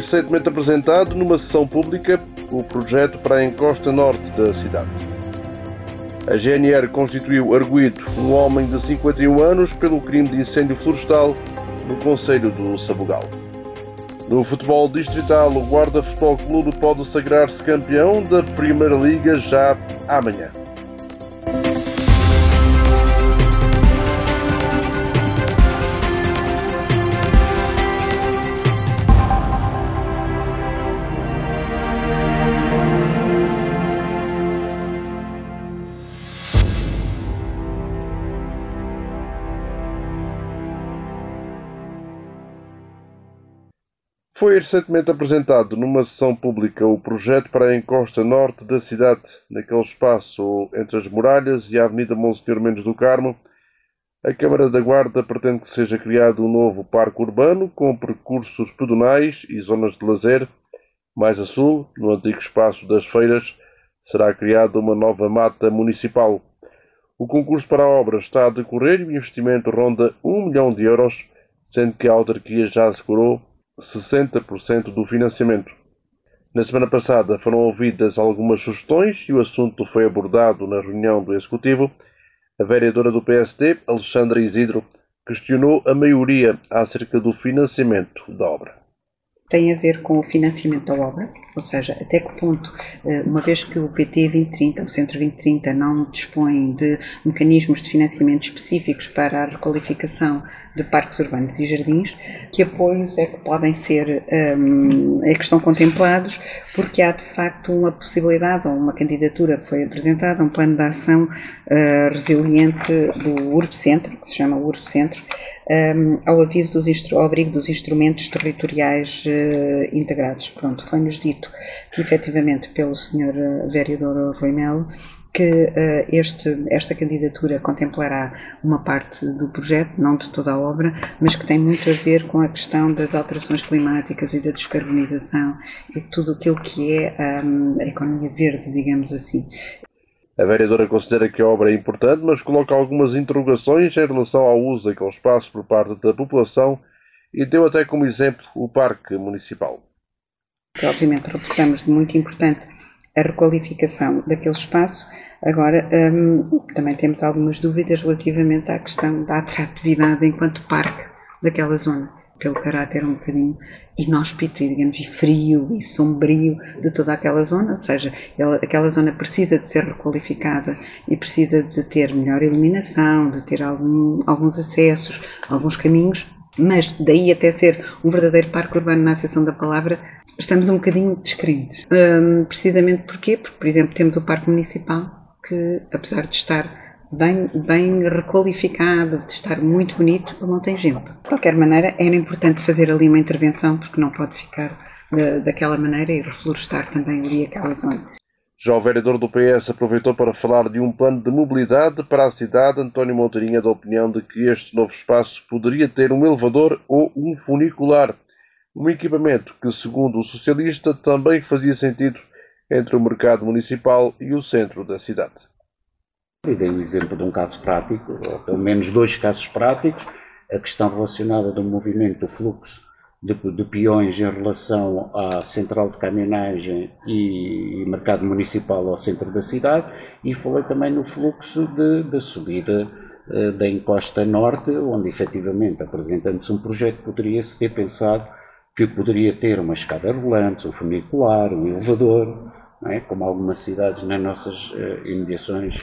recentemente apresentado numa sessão pública o projeto para a encosta norte da cidade. A GNR constituiu arguido um homem de 51 anos pelo crime de incêndio florestal no concelho do Sabugal. No futebol distrital, o Guarda Futebol Clube pode sagrar-se campeão da Primeira Liga já amanhã. Foi recentemente apresentado numa sessão pública o projeto para a encosta norte da cidade, naquele espaço entre as muralhas e a Avenida Monsenhor Mendes do Carmo. A Câmara da Guarda pretende que seja criado um novo parque urbano com percursos pedonais e zonas de lazer. Mais a sul, no antigo espaço das feiras, será criada uma nova mata municipal. O concurso para a obra está a decorrer e o investimento ronda 1 milhão de euros, sendo que a autarquia já assegurou 60% do financiamento. Na semana passada foram ouvidas algumas sugestões e o assunto foi abordado na reunião do Executivo. A vereadora do PSD, Alexandra Isidro, questionou a maioria acerca do financiamento da obra. Tem a ver com o financiamento da obra, ou seja, até que ponto, uma vez que o PT 2030, o Centro 2030, não dispõe de mecanismos de financiamento específicos para a requalificação de parques urbanos e jardins, que apoios é que podem ser, é que estão contemplados, porque há de facto uma possibilidade, ou uma candidatura que foi apresentada, um plano de ação resiliente do Urbcentro, que se chama Urbcentro, ao abrigo dos instrumentos territoriais integrados. Pronto, foi-nos dito que efetivamente pelo Sr. Vereador Rui Melo que esta candidatura contemplará uma parte do projeto, não de toda a obra, mas que tem muito a ver com a questão das alterações climáticas e da descarbonização e tudo aquilo que é a economia verde, digamos assim. A vereadora considera que a obra é importante, mas coloca algumas interrogações em relação ao uso daquele espaço por parte da população e deu até como exemplo o Parque Municipal. Obviamente reportamos de muito importante a requalificação daquele espaço. Agora, também temos algumas dúvidas relativamente à questão da atratividade enquanto parque daquela zona, pelo caráter um bocadinho inóspito e, digamos, e frio e sombrio de toda aquela zona, ou seja, aquela zona precisa de ser requalificada e precisa de ter melhor iluminação, de ter alguns acessos, alguns caminhos, mas daí até ser um verdadeiro parque urbano na acessão da palavra, estamos um bocadinho descrentes. Precisamente porquê? Porque, por exemplo, temos o Parque Municipal, que apesar de estar bem requalificado, de estar muito bonito, não tem gente. De qualquer maneira, era importante fazer ali uma intervenção, porque não pode ficar daquela maneira e reflorestar também ali aquela zona. Já o vereador do PS aproveitou para falar de um plano de mobilidade para a cidade. António Monteirinho é da opinião de que este novo espaço poderia ter um elevador ou um funicular, um equipamento que, segundo o socialista, também fazia sentido entre o mercado municipal e o centro da cidade. E dei o exemplo de um caso prático, ou pelo menos dois casos práticos, a questão relacionada do movimento do fluxo de peões em relação à central de caminhonagem e mercado municipal ao centro da cidade, e falei também no fluxo da subida da encosta norte, onde efetivamente, apresentando-se um projeto, poderia-se ter pensado que poderia ter uma escada rolante, um funicular, um elevador, não é? Como algumas cidades nas nossas imediações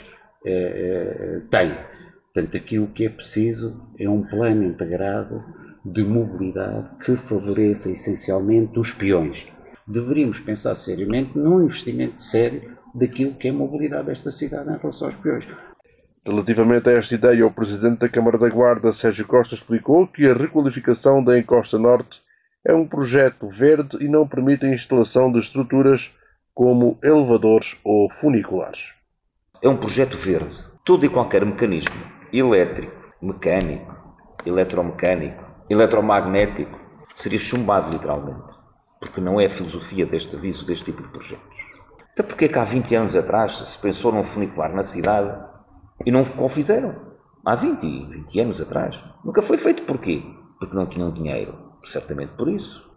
têm. Portanto, aqui o que é preciso é um plano integrado de mobilidade que favoreça essencialmente os peões. Deveríamos pensar seriamente num investimento sério daquilo que é a mobilidade desta cidade em relação aos peões. Relativamente a esta ideia, o Presidente da Câmara da Guarda, Sérgio Costa, explicou que a requalificação da encosta norte é um projeto verde e não permite a instalação de estruturas como elevadores ou funiculares. É um projeto verde. Todo e qualquer mecanismo elétrico, mecânico, eletromecânico, eletromagnético seria chumbado literalmente, porque não é a filosofia deste aviso, deste tipo de projetos. Até porque é que há 20 anos atrás se pensou num funicular na cidade e não o fizeram? Há 20 anos atrás. Nunca foi feito. Porquê? Porque não tinham dinheiro. Certamente por isso.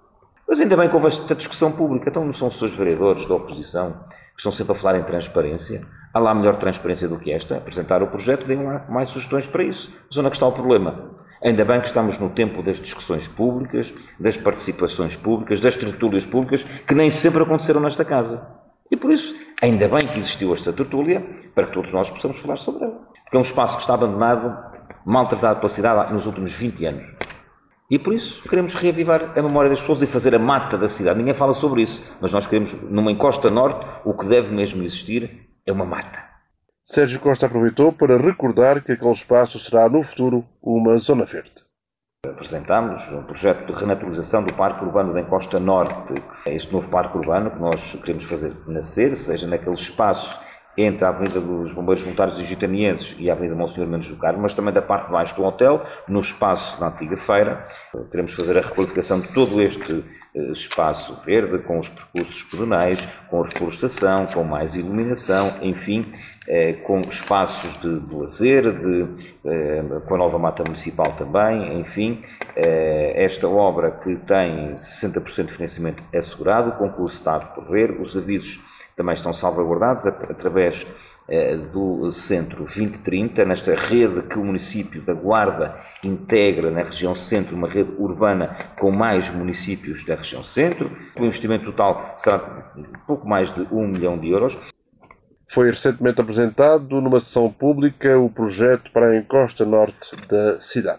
Mas ainda bem que houve esta discussão pública. Então não são os seus vereadores da oposição que estão sempre a falar em transparência. Há lá melhor transparência do que esta. Apresentar o projeto, deem lá mais sugestões para isso. Mas onde é que está o problema? Ainda bem que estamos no tempo das discussões públicas, das participações públicas, das tertúlias públicas, que nem sempre aconteceram nesta casa. E por isso, ainda bem que existiu esta tertúlia, para que todos nós possamos falar sobre ela. Porque é um espaço que está abandonado, maltratado pela cidade nos últimos 20 anos. E por isso queremos reavivar a memória das pessoas e fazer a mata da cidade. Ninguém fala sobre isso, mas nós queremos, numa encosta norte, o que deve mesmo existir é uma mata. Sérgio Costa aproveitou para recordar que aquele espaço será no futuro uma zona verde. Apresentámos um projeto de renaturalização do Parque Urbano da Encosta Norte. Este novo Parque Urbano que nós queremos fazer nascer, seja naquele espaço entre a Avenida dos Bombeiros Voluntários e Gitanienses e a Avenida Monsenhor Mendes do Carmo, mas também da parte de baixo do hotel, no espaço da antiga feira. Queremos fazer a requalificação de todo este espaço verde, com os percursos pedonais, com a reflorestação, com mais iluminação, enfim, com espaços de lazer, com a nova mata municipal também, enfim. Esta obra que tem 60% de financiamento assegurado, o concurso está a decorrer, os avisos também estão salvaguardados através do Centro 2030, nesta rede que o município da Guarda integra na região centro, uma rede urbana com mais municípios da região centro. O investimento total será pouco mais de 1 milhão de euros. Foi recentemente apresentado numa sessão pública o projeto para a encosta norte da cidade.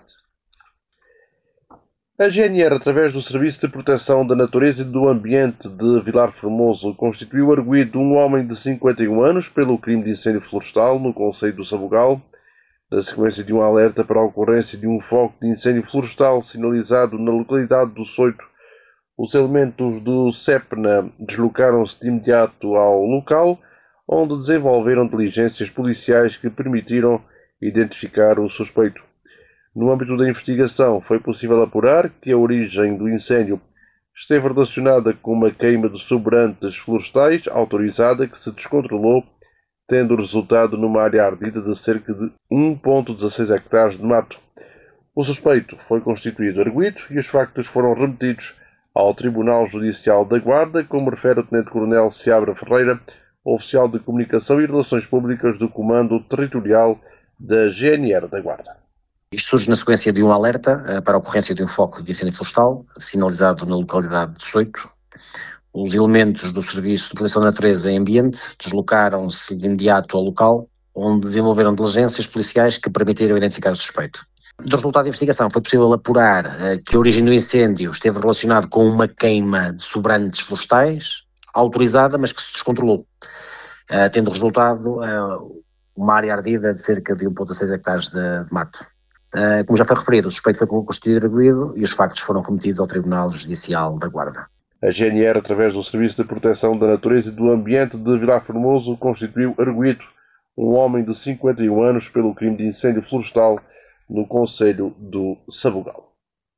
A GNR, através do Serviço de Proteção da Natureza e do Ambiente de Vilar Formoso, constituiu arguido um homem de 51 anos pelo crime de incêndio florestal no concelho do Sabugal, na sequência de um alerta para a ocorrência de um foco de incêndio florestal sinalizado na localidade do Soito. Os elementos do CEPNA deslocaram-se de imediato ao local, onde desenvolveram diligências policiais que permitiram identificar o suspeito. No âmbito da investigação, foi possível apurar que a origem do incêndio esteve relacionada com uma queima de sobrantes florestais autorizada que se descontrolou, tendo resultado numa área ardida de cerca de 1,16 hectares de mato. O suspeito foi constituído arguido e os factos foram remetidos ao Tribunal Judicial da Guarda, como refere o Tenente-Coronel Seabra Ferreira, oficial de Comunicação e Relações Públicas do Comando Territorial da GNR da Guarda. Isto surge na sequência de um alerta para a ocorrência de um foco de incêndio florestal, sinalizado na localidade de Soito. Os elementos do Serviço de Proteção da Natureza e Ambiente deslocaram-se de imediato ao local, onde desenvolveram diligências policiais que permitiram identificar o suspeito. Do resultado da investigação foi possível apurar que a origem do incêndio esteve relacionada com uma queima de sobrantes florestais, autorizada, mas que se descontrolou, tendo resultado uma área ardida de cerca de 1,6 hectares de mato. Como já foi referido, o suspeito foi constituído arguido e os factos foram remetidos ao Tribunal Judicial da Guarda. A GNR, através do Serviço de Proteção da Natureza e do Ambiente de Vilar Formoso, constituiu arguido um homem de 51 anos pelo crime de incêndio florestal no concelho do Sabugal.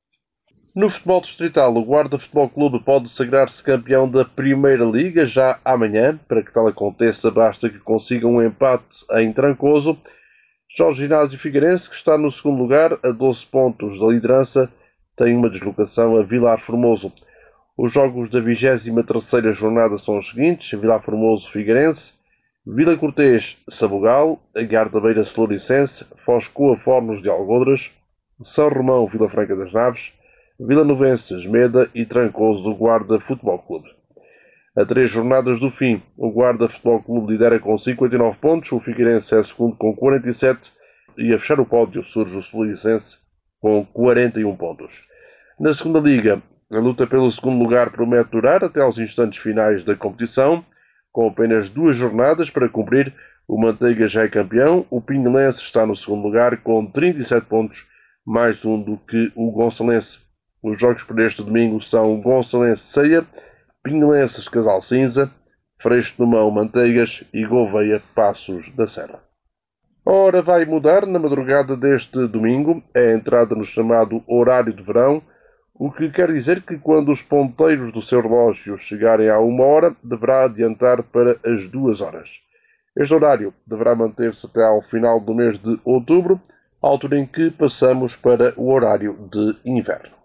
No futebol distrital, o Guarda Futebol Clube pode sagrar-se campeão da Primeira Liga já amanhã. Para que tal aconteça, basta que consiga um empate em Trancoso. Jorge Ginásio Figueirense, que está no segundo lugar, a 12 pontos da liderança, tem uma deslocação a Vilar Formoso. Os jogos da 23ª jornada são os seguintes: Vilar Formoso-Figueirense, Vila Cortês-Sabugal, Aguiar da Beira-Celuricense, Foz Coa-Fornos de Algodres, São Romão-Vila Franca das Naves, Vila Novenses-Meda e Trancoso Guarda Futebol Clube. A 3 jornadas do fim, o Guarda Futebol Clube lidera com 59 pontos, o Figueirense é segundo com 47 e a fechar o pódio surge o Celuricense com 41 pontos. Na segunda liga, a luta pelo segundo lugar promete durar até aos instantes finais da competição, com apenas 2 jornadas para cumprir. O Manteiga já é campeão, o Pinhelense está no segundo lugar com 37 pontos, mais um do que o Gonçalense. Os jogos para este domingo são Gonçalense-Ceia, Pinhelenses Casal Cinza, Freixo do Mão Manteigas e Gouveia Passos da Serra. Ora, vai mudar na madrugada deste domingo a entrada no chamado horário de verão, o que quer dizer que quando os ponteiros do seu relógio chegarem a 1 hora, deverá adiantar para as 2 horas. Este horário deverá manter-se até ao final do mês de outubro, altura em que passamos para o horário de inverno.